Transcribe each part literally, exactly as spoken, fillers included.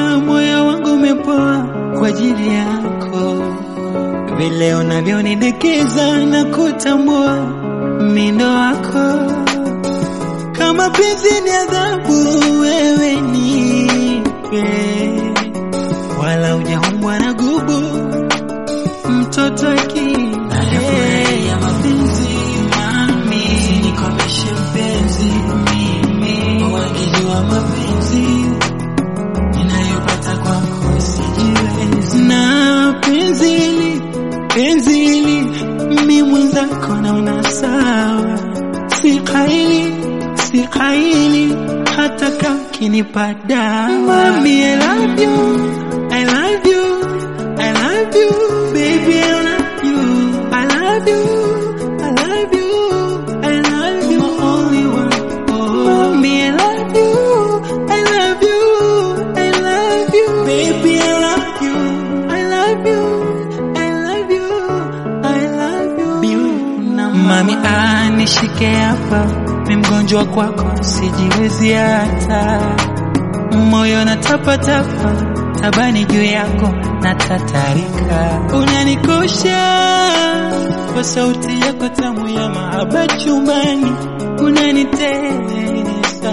moyo wangu umepoa kwa ajili yako, vile unavyonidekeza na kutambua mindo wako. Kama penzi ni adhabu, wewe nipe, wala hujaumbwa na gubu mtoto akili. Nayafurahia mapenzi mami, usinikomeshe mpenzi mimi, wakijua mapenzi ninayopata kwako sijiwezi. Na penzi hili, penzi hili mimi mwenzako naona sawa, si kaili, si kaili hata kama kinipa dawa. Mami, I love you, I love you, I love you, baby, I love you, I love you, I love you, I love you, my only one. Oh, mami, I love you, I love you, I love you, baby, I love you, I love you, I love you, I love you. Mami, anishike hapa, mimi mgonjwa kwako sijiwezi hata, moyo na tapa tapa, tabani juu yako na tatarika. Unanikosha kwa sauti yako tamu ya mahaba chumbani, unanitesa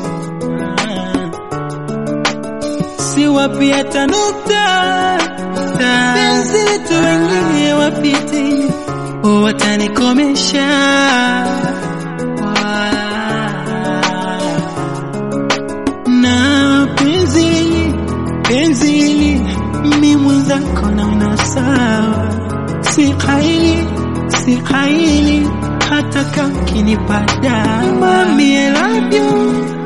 si wapi hata nukta, penzi letu wengine wapite watanikomesha. Na penzi hili, penzi hili mimi mwenzako naona sawa, si kaili, si kaili hata kama kinipa dawa. Mami, I love you,